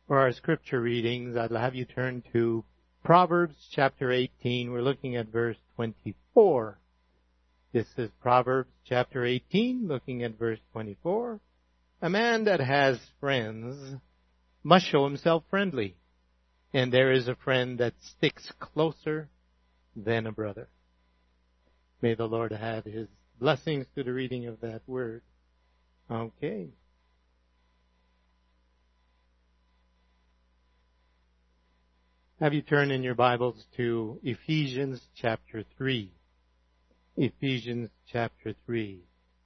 For our scripture readings, I'll have you turn to Proverbs chapter 18. We're looking at verse 24. This is Proverbs chapter 18, looking at verse 24. A man that has friends must show himself friendly, and there is a friend that sticks closer than a brother. May the Lord add His blessings to the reading of that word. Okay. Have you turn in your Bibles to Ephesians chapter 3. Ephesians chapter 3.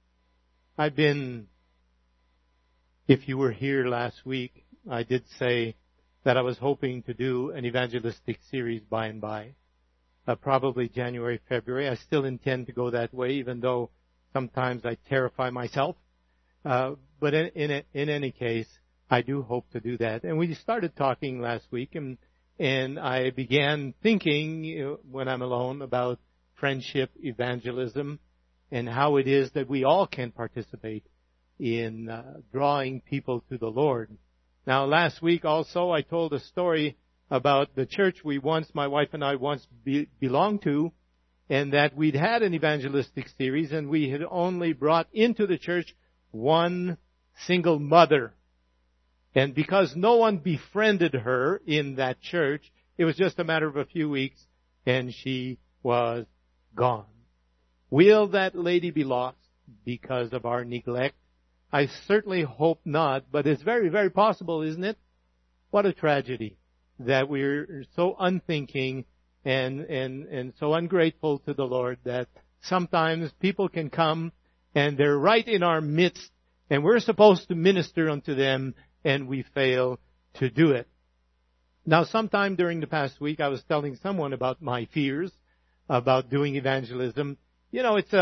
If you were here last week, I did say that I was hoping to do an evangelistic series by and by. Probably January, February. I still intend to go that way, even though sometimes I terrify myself. But in any case, I do hope to do that. And we started talking last week, and I began thinking, when I'm alone, about friendship evangelism and how it is that we all can participate in drawing people to the Lord. Now, last week also I told a story about the church my wife and I once belonged to, and that we'd had an evangelistic series and we had only brought into the church one single mother. And because no one befriended her in that church, it was just a matter of a few weeks and she was gone. Will that lady be lost because of our neglect? I certainly hope not, but it's very, very possible, isn't it? What a tragedy that we're so unthinking and so ungrateful to the Lord that sometimes people can come and they're right in our midst and we're supposed to minister unto them and we fail to do it. Now, sometime during the past week, I was telling someone about my fears about doing evangelism. You know, it's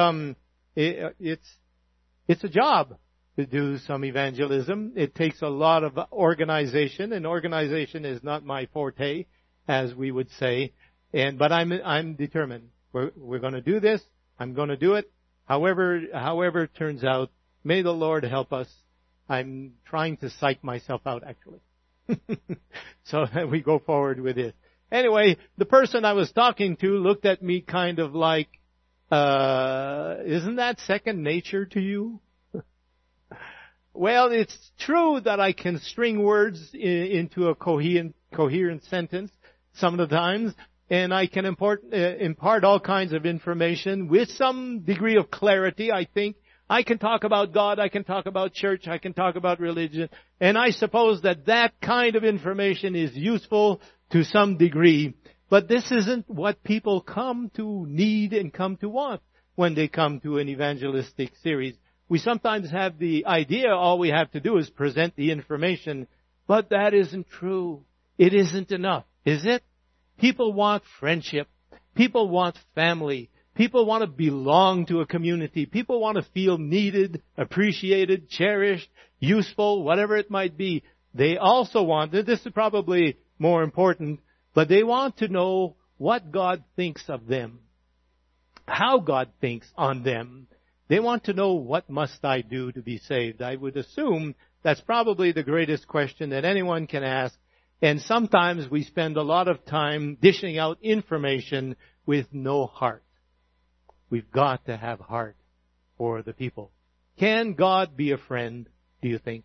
a job to do some evangelism. It takes a lot of organization, and organization is not my forte, as we would say. But I'm determined. We're going to do this. I'm going to do it. However it turns out, may the Lord help us. I'm trying to psych myself out, actually. So we go forward with it. Anyway, the person I was talking to looked at me kind of like, isn't that second nature to you? Well, it's true that I can string words into a coherent sentence some of the times, and I can impart all kinds of information with some degree of clarity, I think. I can talk about God, I can talk about church, I can talk about religion, and I suppose that kind of information is useful to some degree, but this isn't what people come to need and come to want when they come to an evangelistic series. We sometimes have the idea all we have to do is present the information, but that isn't true. It isn't enough, is it? People want friendship. People want family. People want to belong to a community. People want to feel needed, appreciated, cherished, useful, whatever it might be. They also want, this is probably more important, but they want to know what God thinks of them, how God thinks on them. They want to know, what must I do to be saved? I would assume that's probably the greatest question that anyone can ask. And sometimes we spend a lot of time dishing out information with no heart. We've got to have heart for the people. Can God be a friend, do you think?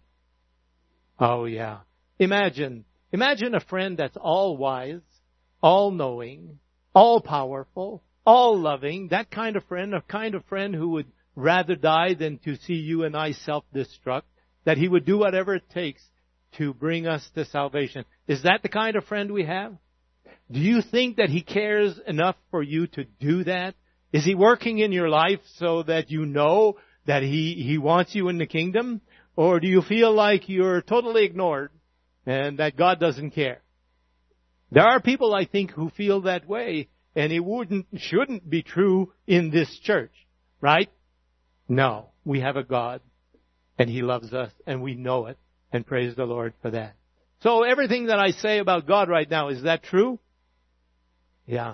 Oh, yeah. Imagine a friend that's all wise, all knowing, all powerful, all loving. That kind of friend, a kind of friend who would rather die than to see you and I self-destruct, that He would do whatever it takes to bring us to salvation. Is that the kind of friend we have? Do you think that He cares enough for you to do that? Is He working in your life so that you know that He wants you in the kingdom? Or do you feel like you're totally ignored and that God doesn't care? There are people, I think, who feel that way, and it shouldn't be true in this church, right? No, we have a God, and He loves us, and we know it, and praise the Lord for that. So everything that I say about God right now, is that true? Yeah.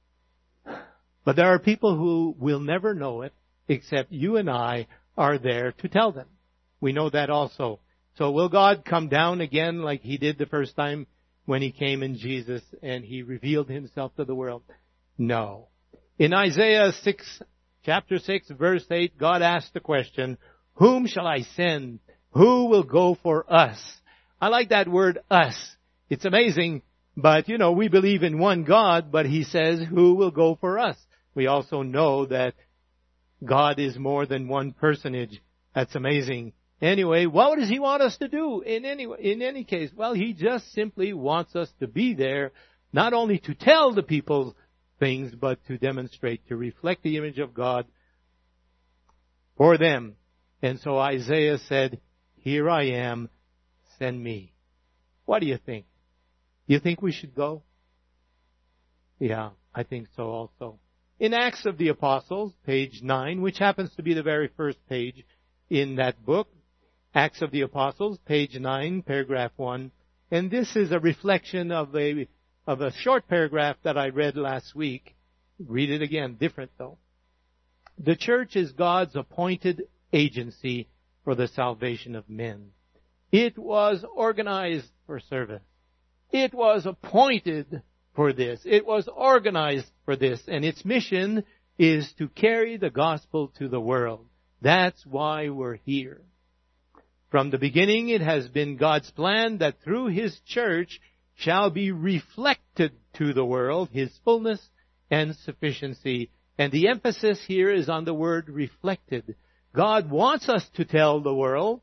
But there are people who will never know it, except you and I are there to tell them. We know that also. So will God come down again like He did the first time when He came in Jesus and He revealed Himself to the world? No. In Isaiah chapter 6, verse 8, God asked the question, whom shall I send? Who will go for us? I like that word, us. It's amazing, but we believe in one God, but He says, who will go for us? We also know that God is more than one personage. That's amazing. Anyway, what does He want us to do in any case? Well, He just simply wants us to be there, not only to tell the people things, but to demonstrate, to reflect the image of God for them. And so Isaiah said, here I am, send me. What do you think? You think we should go? Yeah, I think so also. In Acts of the Apostles, page 9, which happens to be the very first page in that book, Acts of the Apostles, page 9, paragraph 1. And this is a reflection of a short paragraph that I read last week. Read it again, different though. The church is God's appointed agency for the salvation of men. It was organized for service. It was appointed for this. It was organized for this. And its mission is to carry the gospel to the world. That's why we're here. From the beginning, it has been God's plan that through His church shall be reflected to the world His fullness and sufficiency. And the emphasis here is on the word reflected. God wants us to tell the world,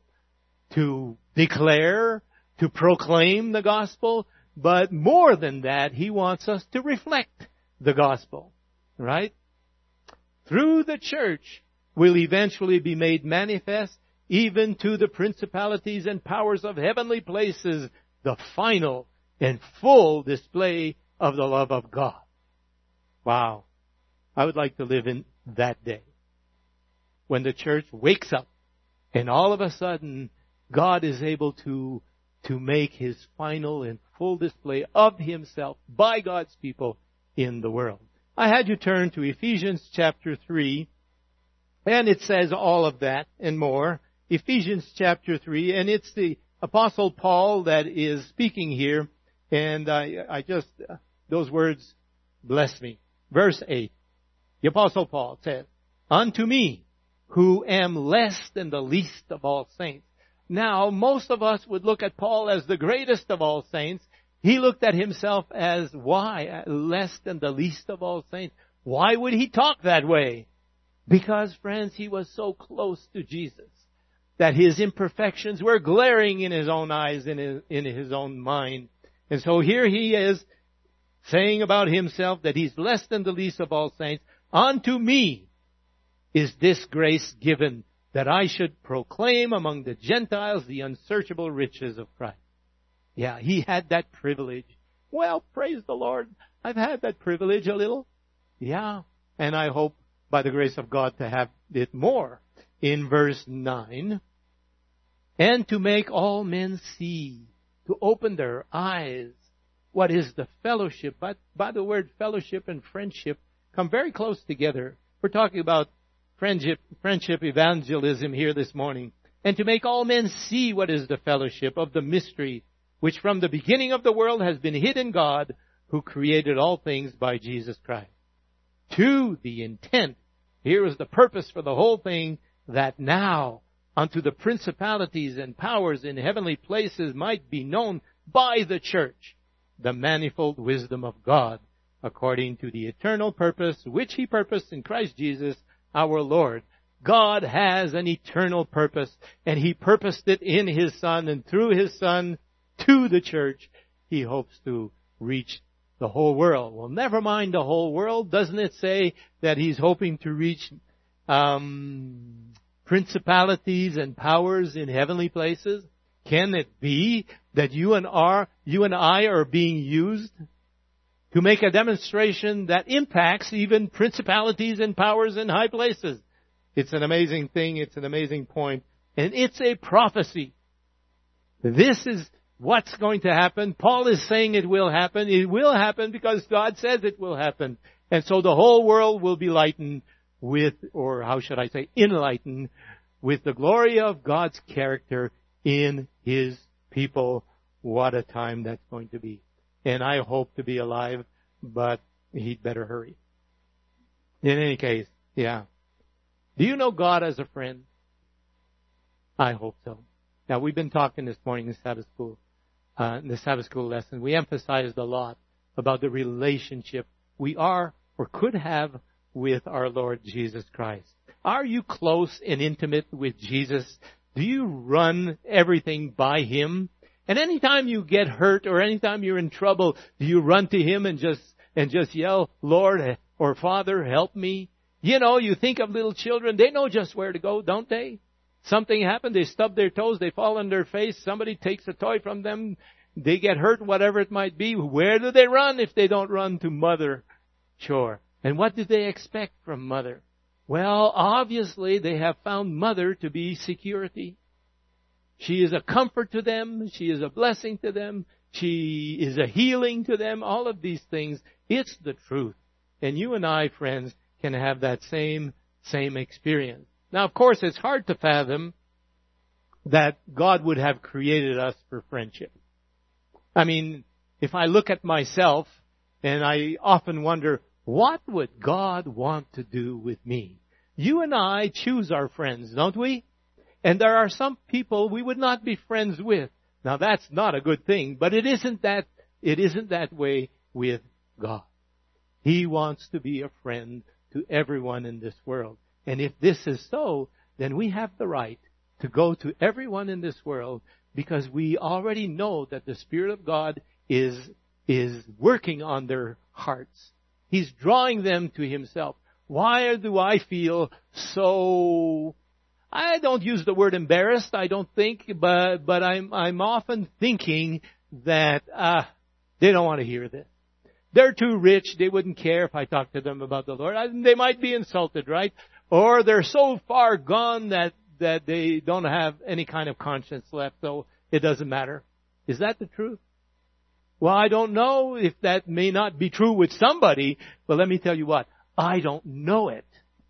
to declare, to proclaim the gospel, but more than that, He wants us to reflect the gospel. Right? Through the church will eventually be made manifest even to the principalities and powers of heavenly places, the final and full display of the love of God. Wow. I would like to live in that day when the church wakes up and all of a sudden God is able to make His final and full display of Himself by God's people in the world. I had you turn to Ephesians chapter 3, and it says all of that and more. Ephesians chapter 3, and it's the Apostle Paul that is speaking here, and I just, those words bless me. Verse 8, the Apostle Paul says, unto me, who am less than the least of all saints. Now, most of us would look at Paul as the greatest of all saints. He looked at himself as, why? Less than the least of all saints. Why would he talk that way? Because, friends, he was so close to Jesus that his imperfections were glaring in his own eyes, in his own mind. And so here he is saying about himself that he's less than the least of all saints. Unto me is this grace given, that I should proclaim among the Gentiles the unsearchable riches of Christ. Yeah, he had that privilege. Well, praise the Lord. I've had that privilege a little. Yeah, and I hope by the grace of God to have it more. In verse 9, and to make all men see, to open their eyes, what is the fellowship. But by the word fellowship and friendship come very close together. We're talking about friendship evangelism here this morning. And to make all men see what is the fellowship of the mystery, which from the beginning of the world has been hid in God, who created all things by Jesus Christ. To the intent, here is the purpose for the whole thing, that now unto the principalities and powers in heavenly places might be known by the church the manifold wisdom of God, according to the eternal purpose which He purposed in Christ Jesus our Lord. God has an eternal purpose, and He purposed it in His Son, and through His Son to the church, He hopes to reach the whole world. Well, never mind the whole world. Doesn't it say that He's hoping to reach principalities and powers in heavenly places? Can it be that you and I are being used to make a demonstration that impacts even principalities and powers in high places? It's an amazing thing. It's an amazing point. And it's a prophecy. This is what's going to happen. Paul is saying it will happen. It will happen because God says it will happen. And so the whole world will be lightened with, or how should I say, enlightened with the glory of God's character in His people. What a time that's going to be. And I hope to be alive, but He'd better hurry. In any case, yeah. Do you know God as a friend? I hope so. Now, we've been talking this morning in Sabbath school, in the Sabbath school lesson. We emphasized a lot about the relationship we are or could have with our Lord Jesus Christ. Are you close and intimate with Jesus? Do you run everything by Him? And anytime you get hurt or anytime you're in trouble, do you run to Him and just yell, Lord or Father, help me? You know, you think of little children, they know just where to go, don't they? Something happened, they stub their toes, they fall on their face, somebody takes a toy from them, they get hurt, whatever it might be. Where do they run if they don't run to Mother? Sure. And what do they expect from Mother? Well, obviously they have found Mother to be security. She is a comfort to them. She is a blessing to them. She is a healing to them. All of these things. It's the truth. And you and I, friends, can have that same experience. Now, of course, it's hard to fathom that God would have created us for friendship. I mean, if I look at myself, and I often wonder, what would God want to do with me? You and I choose our friends, don't we? And there are some people we would not be friends with. Now, that's not a good thing, but it isn't that way with God. He wants to be a friend to everyone in this world. And if this is so, then we have the right to go to everyone in this world because we already know that the Spirit of God is working on their hearts. He's drawing them to Himself. Why do I feel so... I don't use the word embarrassed, I don't think, but I'm often thinking that they don't want to hear this. They're too rich, they wouldn't care if I talked to them about the Lord. They might be insulted, right? Or they're so far gone that they don't have any kind of conscience left, so it doesn't matter. Is that the truth? Well, I don't know if that may not be true with somebody, but let me tell you what, I don't know it.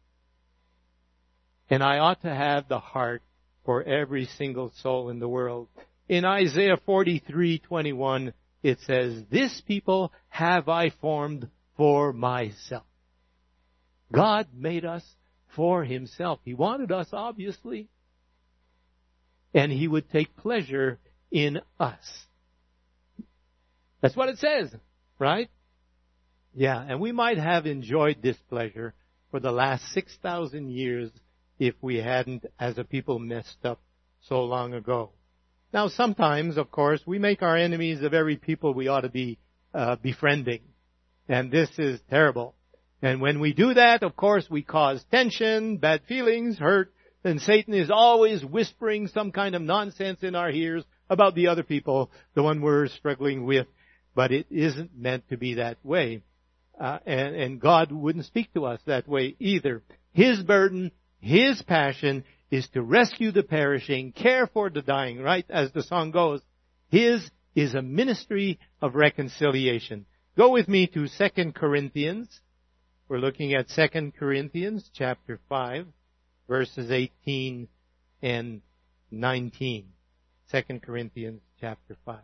And I ought to have the heart for every single soul in the world. In Isaiah 43:21, it says, "This people have I formed for myself." God made us for Himself. He wanted us, obviously. And He would take pleasure in us. That's what it says, right? Yeah, and we might have enjoyed this pleasure for the last 6,000 years if we hadn't, as a people, messed up so long ago. Now, sometimes, of course, we make our enemies the very people we ought to be befriending. And this is terrible. And when we do that, of course, we cause tension, bad feelings, hurt, and Satan is always whispering some kind of nonsense in our ears about the other people, the one we're struggling with. But it isn't meant to be that way. And God wouldn't speak to us that way either. His burden, His passion is to rescue the perishing, care for the dying, right? As the song goes. His is a ministry of reconciliation. Go with me to 2 Corinthians. We're looking at 2 Corinthians chapter 5, verses 18 and 19. 2 Corinthians chapter 5,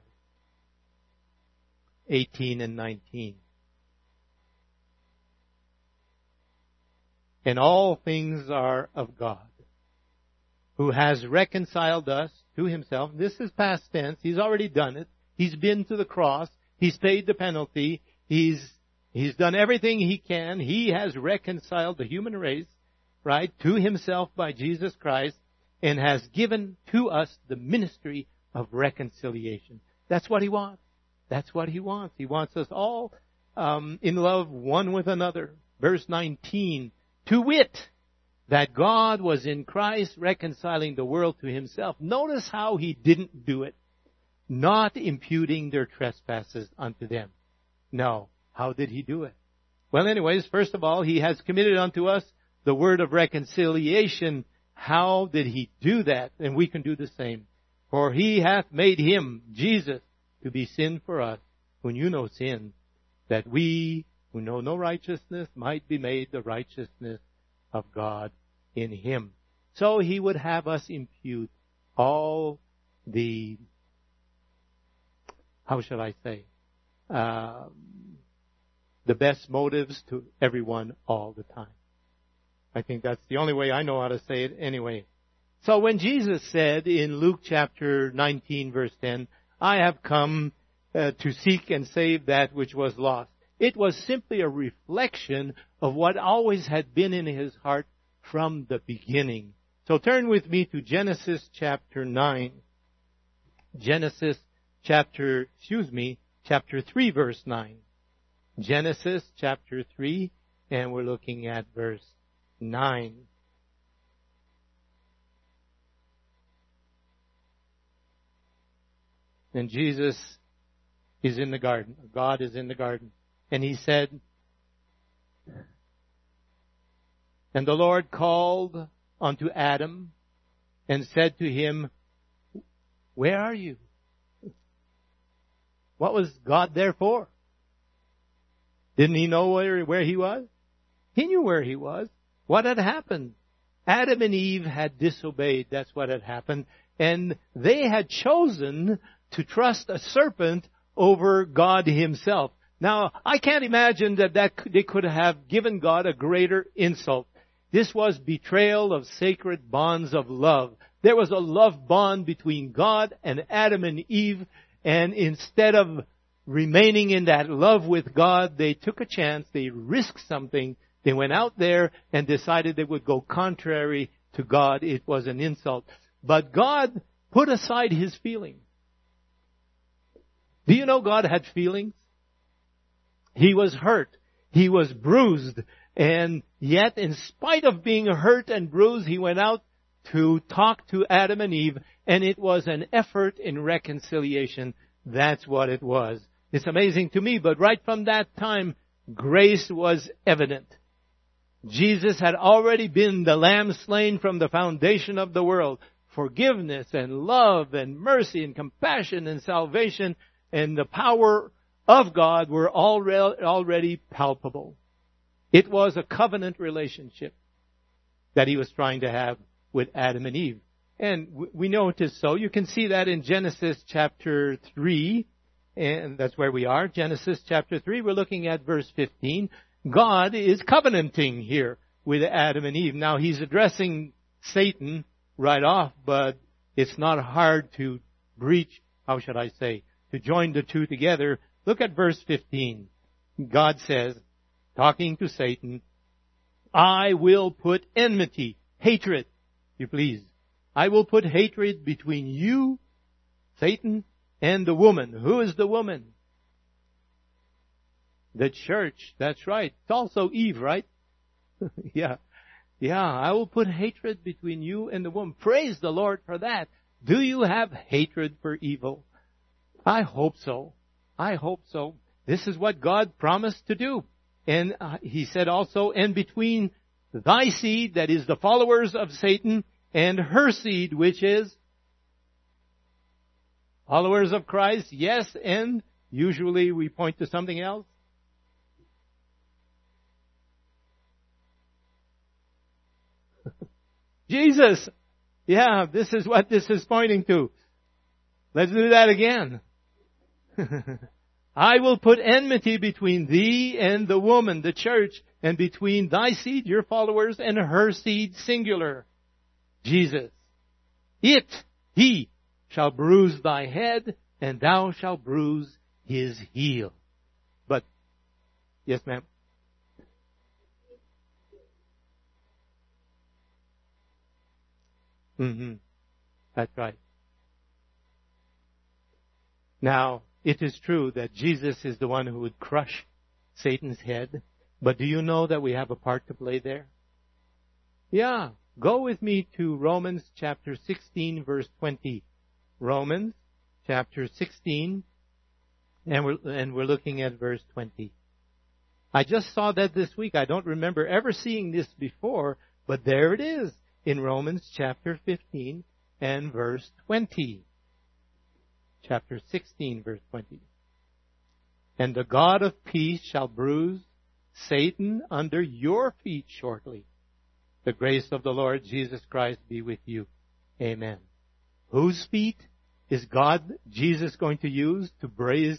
18 and 19. And all things are of God, who has reconciled us to Himself. This is past tense. He's already done it. He's been to the cross. He's paid the penalty. He's done everything He can. He has reconciled the human race, right, to Himself by Jesus Christ and has given to us the ministry of reconciliation. That's what He wants. That's what He wants. He wants us all in love one with another. Verse 19, to wit, that God was in Christ reconciling the world to Himself. Notice how He didn't do it. Not imputing their trespasses unto them. No. How did He do it? Well, anyways, first of all, He has committed unto us the word of reconciliation. How did He do that? And we can do the same. For He hath made Him, Jesus, to be sin for us, who knew no sin, that we, who know no righteousness, might be made the righteousness of God in Him. So He would have us impute all how shall I say, the best motives to everyone all the time. I think that's the only way I know how to say it anyway. So when Jesus said in Luke chapter 19 verse 10, I have come to seek and save that which was lost, it was simply a reflection of what always had been in his heart from the beginning. So turn with me to Genesis chapter 9. Genesis chapter 3 verse 9. Genesis chapter 3, and we're looking at verse 9. And Jesus is in the garden. God is in the garden. And he said, and the Lord called unto Adam and said to him, where are you? What was God there for? Didn't he know where he was? He knew where he was. What had happened? Adam and Eve had disobeyed. That's what had happened. And they had chosen to trust a serpent over God himself. Now, I can't imagine that they could have given God a greater insult. This was betrayal of sacred bonds of love. There was a love bond between God and Adam and Eve, and instead of remaining in that love with God, they took a chance, they risked something, they went out there and decided they would go contrary to God. It was an insult. But God put aside his feelings. Do you know God had feelings? He was hurt. He was bruised. And yet, in spite of being hurt and bruised, he went out to talk to Adam and Eve, and it was an effort in reconciliation. That's what it was. It's amazing to me, but right from that time, grace was evident. Jesus had already been the lamb slain from the foundation of the world. Forgiveness and love and mercy and compassion and salvation and the power of God were already palpable. It was a covenant relationship that he was trying to have with Adam and Eve. And we know it is so. You can see that in Genesis chapter 3. And that's where we are. Genesis chapter 3. We're looking at verse 15. God is covenanting here with Adam and Eve. Now he's addressing Satan right off, but it's not hard to breach, to join the two together. Look at verse 15. God says, talking to Satan, I will put enmity, hatred, you please. I will put hatred between you, Satan, and the woman. Who is the woman? The church. That's right. It's also Eve, right? Yeah. I will put hatred between you and the woman. Praise the Lord for that. Do you have hatred for evil? I hope so. I hope so. This is what God promised to do. And he said also, and between thy seed, that is the followers of Satan, and her seed, which is followers of Christ, yes, and usually we point to something else. Jesus. Yeah, this is what this is pointing to. Let's do that again. I will put enmity between thee and the woman, the church, and between thy seed, your followers, and her seed, singular, Jesus. He shall bruise thy head, and thou shalt bruise his heel. But, yes ma'am. That's right. Now, it is true that Jesus is the one who would crush Satan's head. But do you know that we have a part to play there? Yeah. Go with me to Romans chapter 16 verse 20. Romans chapter 16 and we're looking at verse 20. I just saw that this week. I don't remember ever seeing this before, but there it is in Romans chapter 15 and verse 20. Chapter 16, verse 20. And the God of peace shall bruise Satan under your feet shortly. The grace of the Lord Jesus Christ be with you. Amen. Whose feet? is Jesus going to use to bruise,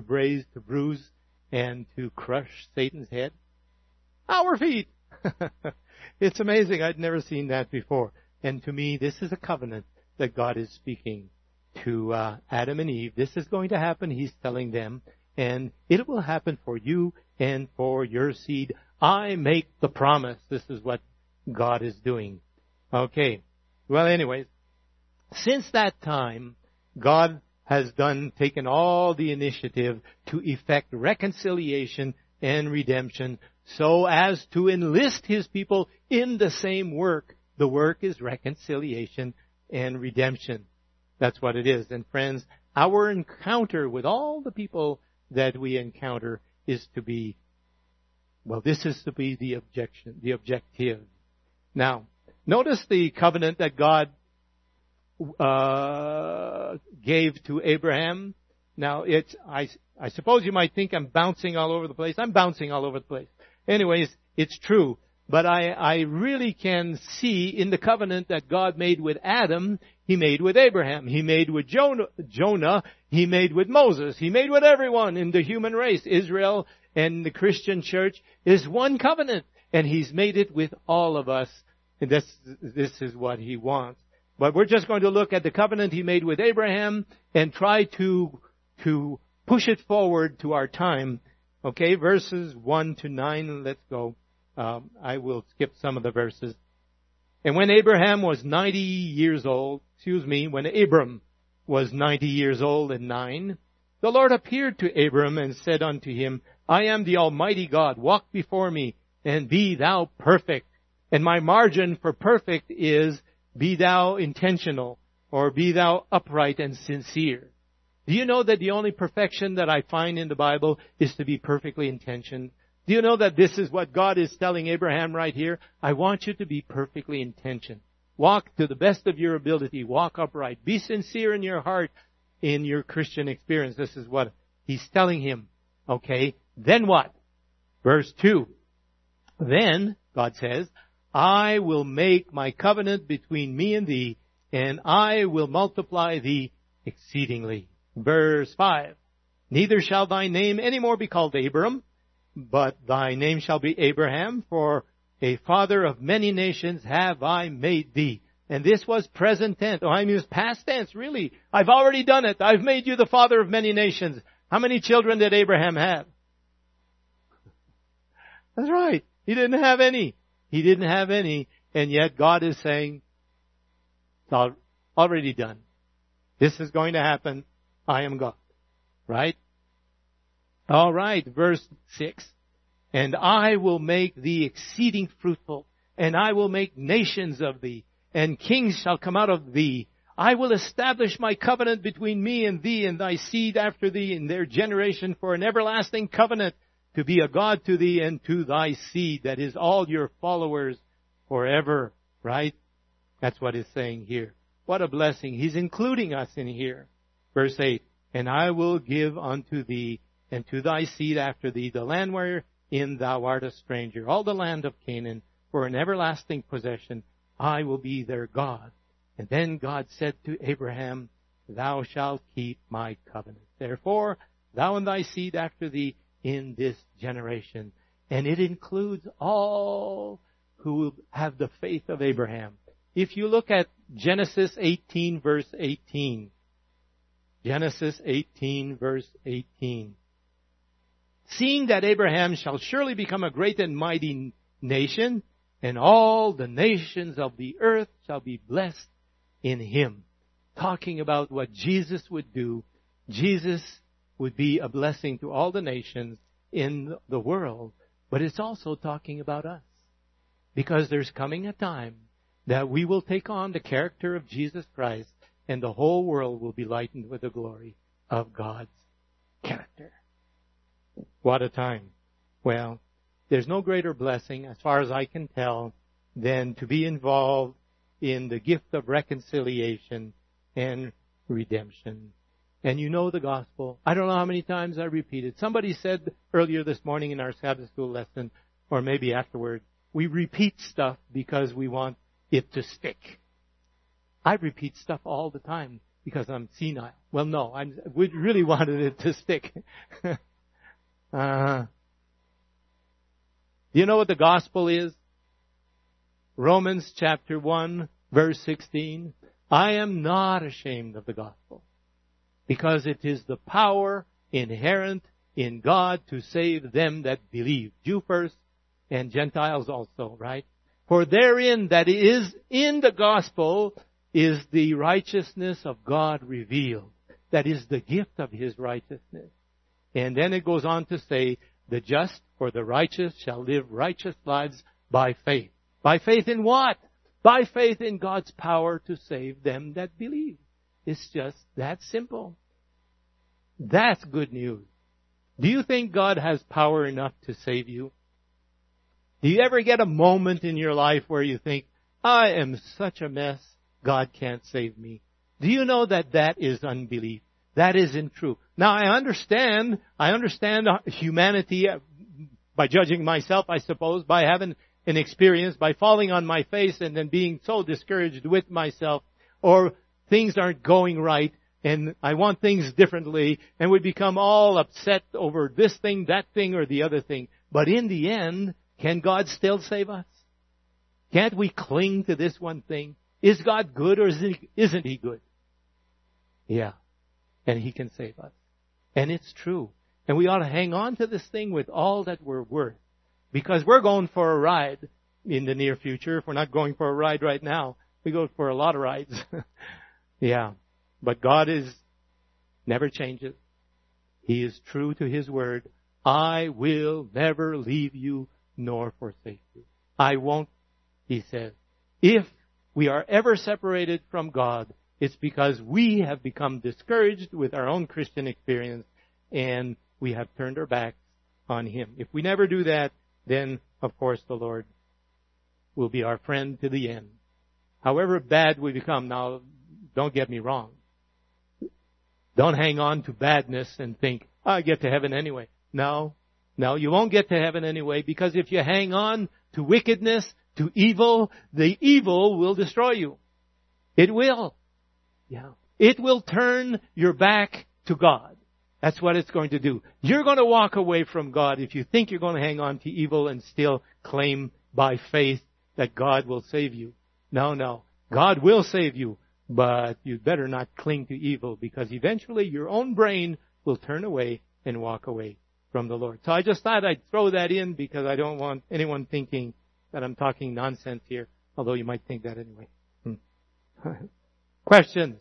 and to crush Satan's head? Our feet! It's amazing. I'd never seen that before. And to me, this is a covenant that God is speaking to Adam and Eve. This is going to happen, He's telling them, and it will happen for you and for your seed. I make the promise. This is what God is doing. Okay. Well, anyways, since that time, God has taken all the initiative to effect reconciliation and redemption so as to enlist His people in the same work. The work is reconciliation and redemption. That's what it is. And friends, our encounter with all the people that we encounter is to be, this is to be the objective. Now, notice the covenant that God gave to Abraham. Now, I suppose you might think I'm bouncing all over the place. I'm bouncing all over the place. Anyways, it's true. But I really can see in the covenant that God made with Adam, He made with Abraham. He made with Jonah. He made with Moses. He made with everyone in the human race. Israel and the Christian church is one covenant. And He's made it with all of us. And this is what He wants. But we're just going to look at the covenant He made with Abraham and try to push it forward to our time. Okay, verses 1 to 9. Let's go. I will skip some of the verses. And when Abram was 90 years old and 9, the Lord appeared to Abram and said unto him, I am the Almighty God. Walk before me and be thou perfect. And my margin for perfect is be thou intentional, or be thou upright and sincere. Do you know that the only perfection that I find in the Bible is to be perfectly intentioned? Do you know that this is what God is telling Abraham right here? I want you to be perfectly intentioned. Walk to the best of your ability. Walk upright. Be sincere in your heart in your Christian experience. This is what He's telling him. Okay, then what? Verse 2. Then, God says, I will make my covenant between me and thee, and I will multiply thee exceedingly. Verse 5. Neither shall thy name any more be called Abram, but thy name shall be Abraham, for a father of many nations have I made thee. And this was present tense. It's past tense, really. I've already done it. I've made you the father of many nations. How many children did Abraham have? That's right. He didn't have any. He didn't have any. And yet God is saying, it's already done. This is going to happen. I am God. Right? All right, verse 6. And I will make thee exceeding fruitful, and I will make nations of thee, and kings shall come out of thee. I will establish my covenant between me and thee and thy seed after thee in their generation for an everlasting covenant, to be a God to thee and to thy seed, that is all your followers forever. Right? That's what it's saying here. What a blessing. He's including us in here. Verse 8. And I will give unto thee and to thy seed after thee the land wherein thou art a stranger, all the land of Canaan, for an everlasting possession. I will be their God. And then God said to Abraham, thou shalt keep my covenant. Therefore, thou and thy seed after thee in this generation. And it includes all who have the faith of Abraham. If you look at Genesis 18, verse 18. Genesis 18, verse 18. Seeing that Abraham shall surely become a great and mighty nation, and all the nations of the earth shall be blessed in him. Talking about what Jesus would do. Jesus would be a blessing to all the nations in the world. But it's also talking about us. Because there's coming a time that we will take on the character of Jesus Christ, and the whole world will be lightened with the glory of God's character. What a time. Well, there's no greater blessing, as far as I can tell, than to be involved in the gift of reconciliation and redemption. And you know the gospel. I don't know how many times I repeated. Somebody said earlier this morning in our Sabbath school lesson, or maybe afterward, we repeat stuff because we want it to stick. I repeat stuff all the time because I'm senile. Well, no, we really wanted it to stick. Do you know what the gospel is? Romans chapter 1, verse 16. I am not ashamed of the gospel, because it is the power inherent in God to save them that believe. Jew first and Gentiles also, right? For therein, that is in the gospel, is the righteousness of God revealed. That is the gift of His righteousness. And then it goes on to say, the just or the righteous shall live righteous lives by faith. By faith in what? By faith in God's power to save them that believe. It's just that simple. That's good news. Do you think God has power enough to save you? Do you ever get a moment in your life where you think, I am such a mess, God can't save me? Do you know that that is unbelief? That isn't true. Now I understand humanity by judging myself, I suppose, by having an experience, by falling on my face and then being so discouraged with myself, or things aren't going right and I want things differently, and we become all upset over this thing, that thing, or the other thing. But in the end, can God still save us? Can't we cling to this one thing? Is God good or isn't He good? Yeah. And He can save us. And it's true. And we ought to hang on to this thing with all that we're worth. Because we're going for a ride in the near future. If we're not going for a ride right now, we go for a lot of rides. Yeah. But God never changes. He is true to His word. I will never leave you nor forsake you. I won't, He says. If we are ever separated from God, it's because we have become discouraged with our own Christian experience and we have turned our backs on Him. If we never do that, then, of course, the Lord will be our friend to the end. However bad we become, now, don't get me wrong. Don't hang on to badness and think, I get to heaven anyway. No, you won't get to heaven anyway, because if you hang on to wickedness, to evil, the evil will destroy you. It will. Yeah. It will turn your back to God. That's what it's going to do. You're going to walk away from God if you think you're going to hang on to evil and still claim by faith that God will save you. No. God will save you, but you'd better not cling to evil, because eventually your own brain will turn away and walk away from the Lord. So I just thought I'd throw that in, because I don't want anyone thinking that I'm talking nonsense here, although you might think that anyway. Question.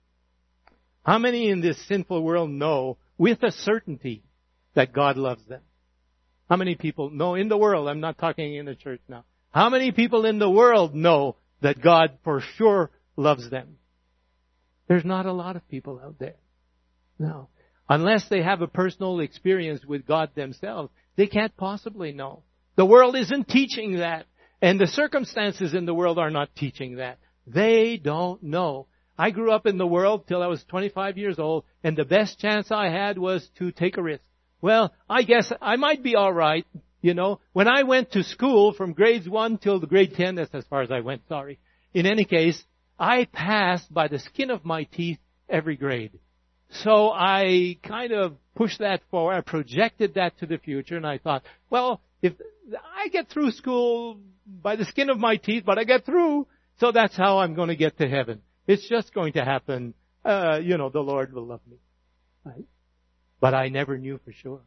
How many in this sinful world know with a certainty that God loves them? How many people know in the world? I'm not talking in the church now. How many people in the world know that God for sure loves them? There's not a lot of people out there. No. Unless they have a personal experience with God themselves, they can't possibly know. The world isn't teaching that. And the circumstances in the world are not teaching that. They don't know. I grew up in the world till I was 25 years old, and the best chance I had was to take a risk. Well, I guess I might be all right, When I went to school from grades 1 till the grade 10, that's as far as I went, sorry. In any case, I passed by the skin of my teeth every grade. So I kind of pushed that forward. I projected that to the future, and I thought, well, if I get through school by the skin of my teeth, but I get through, so that's how I'm going to get to heaven. It's just going to happen. The Lord will love me. Right? But I never knew for sure.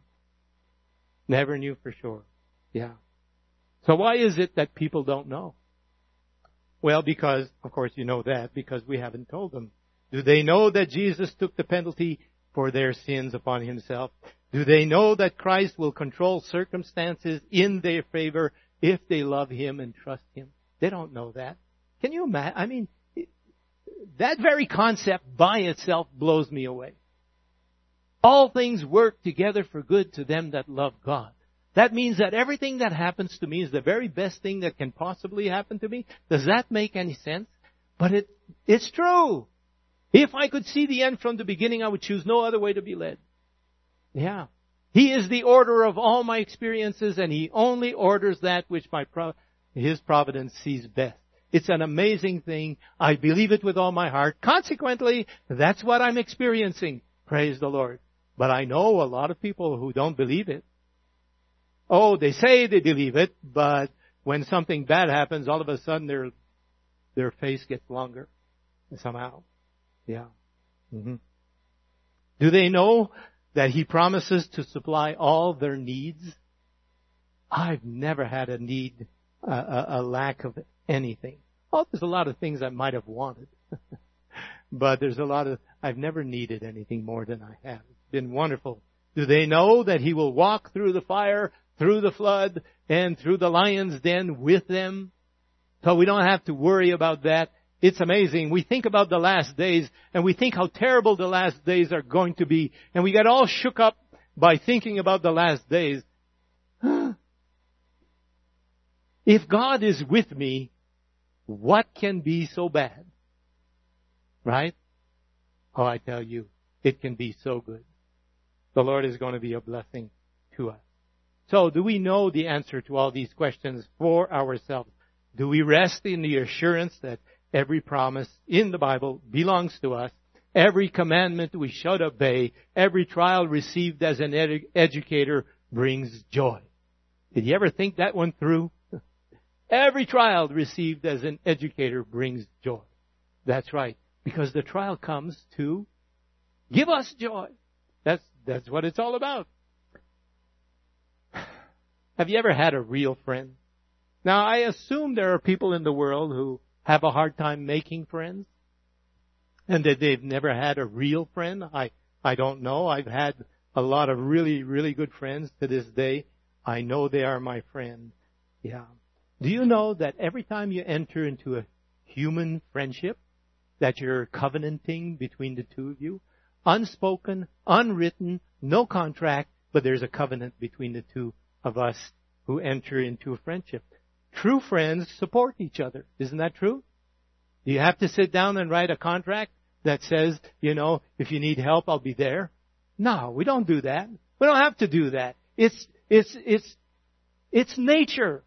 Never knew for sure. Yeah. So why is it that people don't know? Well, because, of course you know that, because we haven't told them. Do they know that Jesus took the penalty for their sins upon Himself? Do they know that Christ will control circumstances in their favor if they love Him and trust Him? They don't know that. Can you imagine? That very concept by itself blows me away. All things work together for good to them that love God. That means that everything that happens to me is the very best thing that can possibly happen to me. Does that make any sense? But it's true. If I could see the end from the beginning, I would choose no other way to be led. Yeah. He is the orderer of all my experiences, and He only orders that which His providence sees best. It's an amazing thing. I believe it with all my heart. Consequently, that's what I'm experiencing. Praise the Lord. But I know a lot of people who don't believe it. Oh, they say they believe it, but when something bad happens, all of a sudden their face gets longer somehow. Yeah. Mm-hmm. Do they know that He promises to supply all their needs? I've never had a need, a lack of anything. Oh, there's a lot of things I might have wanted. But I've never needed anything more than I have. It's been wonderful. Do they know that He will walk through the fire, through the flood, and through the lion's den with them? So we don't have to worry about that. It's amazing. We think about the last days, and we think how terrible the last days are going to be, and we get all shook up by thinking about the last days. If God is with me, what can be so bad? Right? Oh, I tell you, it can be so good. The Lord is going to be a blessing to us. So, do we know the answer to all these questions for ourselves? Do we rest in the assurance that every promise in the Bible belongs to us? Every commandment we should obey. Every trial received as an educator brings joy. Did you ever think that one through? Every trial received as an educator brings joy. That's right. Because the trial comes to give us joy. That's what it's all about. Have you ever had a real friend? Now, I assume there are people in the world who have a hard time making friends, and that they've never had a real friend. I don't know. I've had a lot of really, really good friends to this day. I know they are my friend. Yeah. Do you know that every time you enter into a human friendship, that you're covenanting between the two of you? Unspoken, unwritten, no contract, but there's a covenant between the two of us who enter into a friendship. True friends support each other. Isn't that true? Do you have to sit down and write a contract that says, if you need help, I'll be there? No, we don't do that. We don't have to do that. It's nature.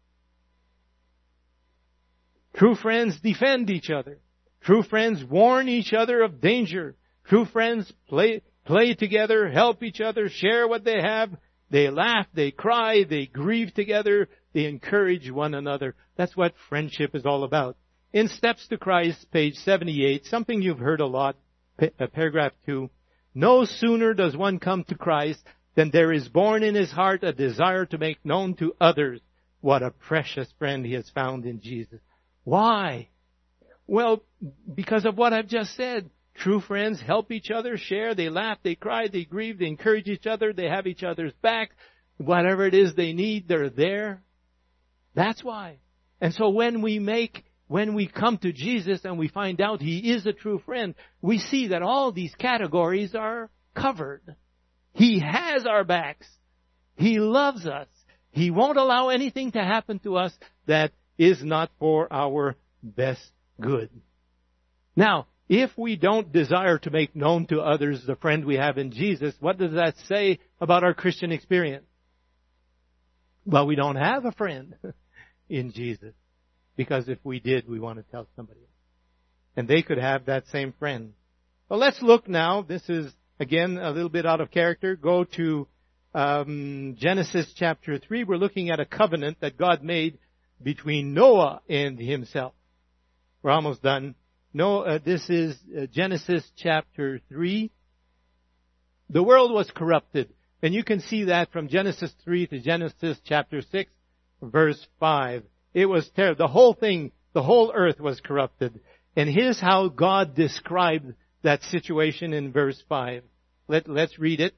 True friends defend each other. True friends warn each other of danger. True friends play together, help each other, share what they have. They laugh, they cry, they grieve together, they encourage one another. That's what friendship is all about. In Steps to Christ, page 78, something you've heard a lot, paragraph 2. No sooner does one come to Christ than there is born in his heart a desire to make known to others what a precious friend he has found in Jesus. Why? Well, because of what I've just said. True friends help each other, share, they laugh, they cry, they grieve, they encourage each other, they have each other's back. Whatever it is they need, they're there. That's why. And so when we come to Jesus and we find out He is a true friend, we see that all these categories are covered. He has our backs. He loves us. He won't allow anything to happen to us that is not for our best good. Now, if we don't desire to make known to others the friend we have in Jesus, what does that say about our Christian experience? Well, we don't have a friend in Jesus. Because if we did, we want to tell somebody else. And they could have that same friend. Well, let's look now. This is, again, a little bit out of character. Go to Genesis chapter 3. We're looking at a covenant that God made between Noah and Himself. We're almost done. This is Genesis chapter 3. The world was corrupted. And you can see that from Genesis 3 to Genesis chapter 6, verse 5. It was terrible. The whole earth was corrupted. And here's how God described that situation in verse 5. Let's read it.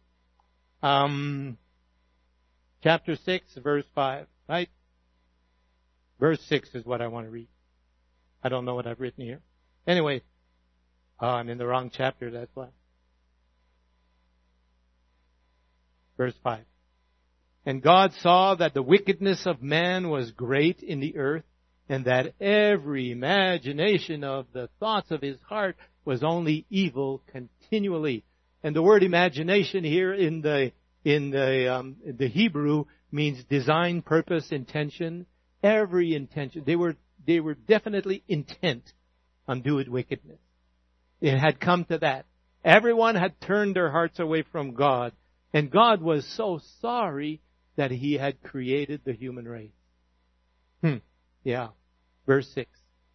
Chapter 6, verse 5, right? Verse 6 is what I want to read. I don't know what I've written here. Anyway, I'm in the wrong chapter, that's why. Verse 5. And God saw that the wickedness of man was great in the earth, and that every imagination of the thoughts of his heart was only evil continually. And the word imagination here in the Hebrew means design, purpose, intention. Every intention. they were definitely intent on doing wickedness. It had come to that. Everyone had turned their hearts away from God. And God was so sorry that He had created the human race. Yeah. Verse 6.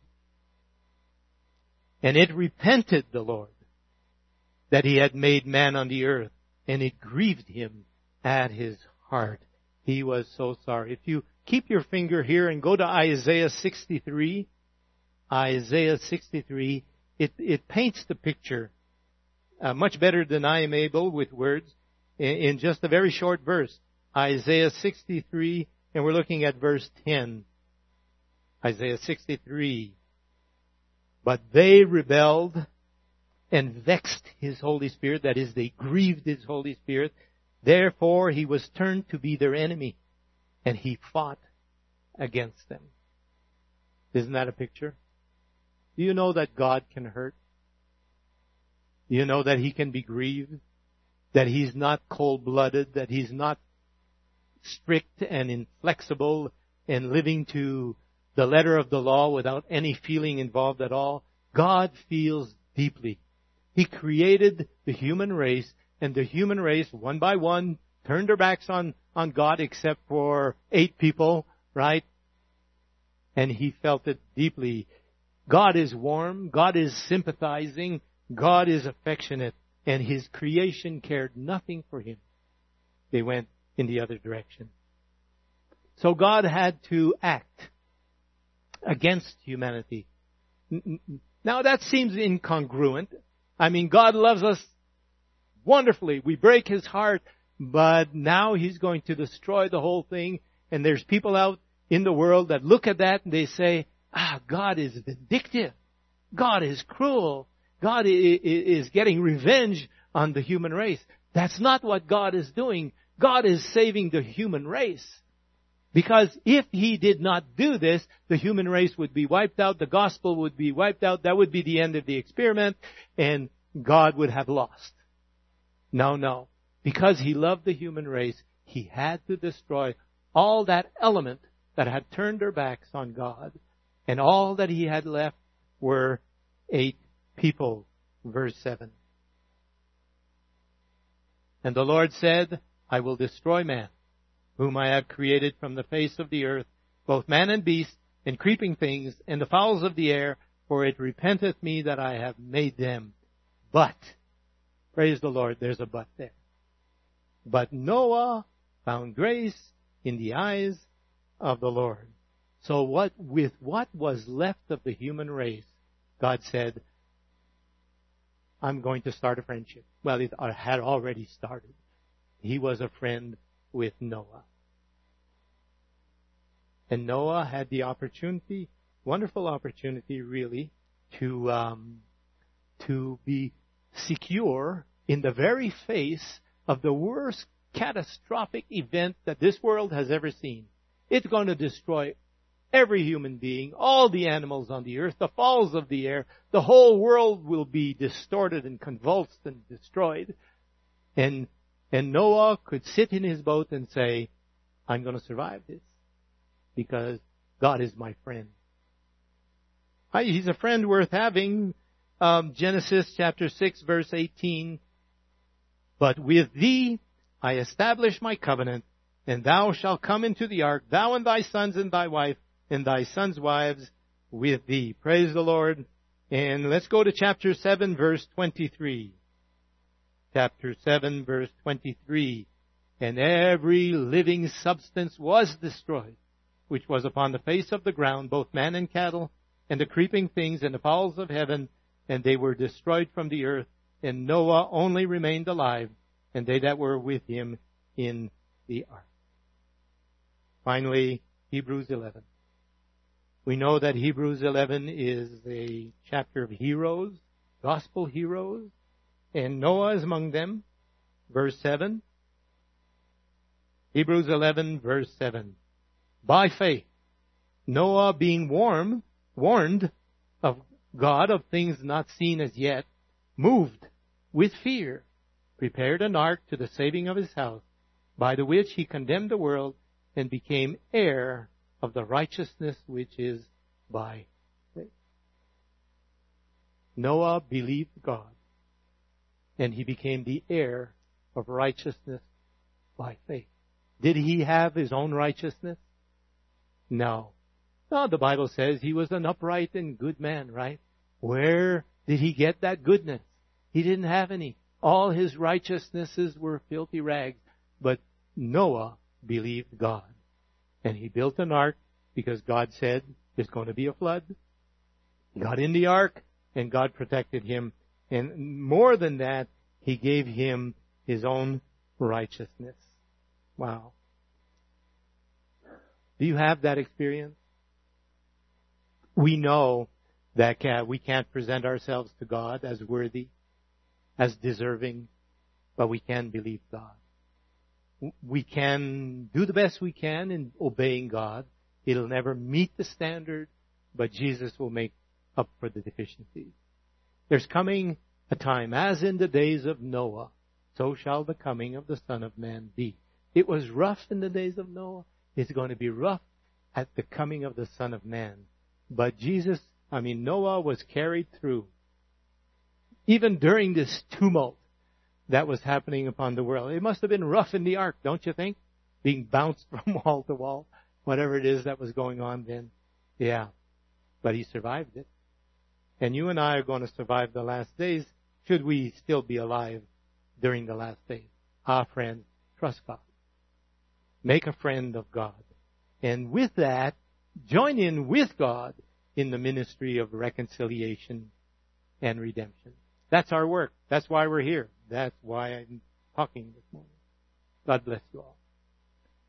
And it repented the Lord that He had made man on the earth, and it grieved Him at His heart. He was so sorry. If you keep your finger here and go to Isaiah 63, Isaiah 63, it paints the picture much better than I am able with words in just a very short verse. Isaiah 63, and we're looking at verse 10. Isaiah 63. But they rebelled and vexed His Holy Spirit. That is, they grieved His Holy Spirit. Therefore, He was turned to be their enemy, and He fought against them. Isn't that a picture? Do you know that God can hurt? Do you know that He can be grieved? That He's not cold-blooded? That He's not strict and inflexible and living to the letter of the law without any feeling involved at all? God feels deeply. He created the human race, and the human race, one by one, turned their backs on God except for 8 people, right? And He felt it deeply. God is warm. God is sympathizing. God is affectionate. And His creation cared nothing for Him. They went in the other direction. So God had to act against humanity. Now that seems incongruent. I mean, God loves us wonderfully. We break His heart, but now He's going to destroy the whole thing. And there's people out in the world that look at that and they say, God is vindictive. God is cruel. God is getting revenge on the human race. That's not what God is doing. God is saving the human race. Because if He did not do this, the human race would be wiped out, the gospel would be wiped out, that would be the end of the experiment, and God would have lost. No. Because He loved the human race, He had to destroy all that element that had turned their backs on God. And all that He had left were 8 people. Verse 7. And the Lord said, I will destroy man, whom I have created from the face of the earth, both man and beast, and creeping things, and the fowls of the air, for it repenteth me that I have made them. But, praise the Lord, there's a but there. But Noah found grace in the eyes of the Lord. So with what was left of the human race, God said, I'm going to start a friendship. Well, it had already started. He was a friend with Noah. And Noah had the opportunity, wonderful opportunity really, to be secure in the very face of the worst catastrophic event that this world has ever seen. It's going to destroy every human being, all the animals on the earth, the fowls of the air. The whole world will be distorted and convulsed and destroyed. And Noah could sit in his boat and say, I'm going to survive this because God is my friend. He's a friend worth having. Genesis chapter 6 verse 18. But with thee I establish my covenant, and thou shalt come into the ark, thou and thy sons and thy wife, and thy sons' wives with thee. Praise the Lord. And let's go to chapter 7 verse 23. Chapter 7 verse 23. And every living substance was destroyed, which was upon the face of the ground, both man and cattle, and the creeping things, and the fowls of heaven, and they were destroyed from the earth. And Noah only remained alive, and they that were with him in the ark. Finally, Hebrews 11. We know that Hebrews 11 is a chapter of heroes, gospel heroes, and Noah is among them. Verse 7. Hebrews 11, verse 7. By faith, Noah being warned of God of things not seen as yet, moved with fear, prepared an ark to the saving of his house, by the which he condemned the world and became heir of the righteousness which is by faith. Noah believed God, and he became the heir of righteousness by faith. Did he have his own righteousness? No. No, the Bible says he was an upright and good man, right? Where did he get that goodness? He didn't have any. All his righteousnesses were filthy rags. But Noah believed God. And he built an ark because God said there's going to be a flood. He got in the ark and God protected him. And more than that, He gave him his own righteousness. Wow. Do you have that experience? We know that we can't present ourselves to God as worthy, as deserving, but we can believe God. We can do the best we can in obeying God. It'll never meet the standard, but Jesus will make up for the deficiencies. There's coming a time, as in the days of Noah, so shall the coming of the Son of Man be. It was rough in the days of Noah. It's going to be rough at the coming of the Son of Man. But Noah was carried through. Even during this tumult that was happening upon the world. It must have been rough in the ark, don't you think? Being bounced from wall to wall. Whatever it is that was going on then. Yeah. But he survived it. And you and I are going to survive the last days, should we still be alive during the last days. Friends, trust God. Make a friend of God. And with that, join in with God in the ministry of reconciliation and redemption. That's our work. That's why we're here. That's why I'm talking this morning. God bless you all.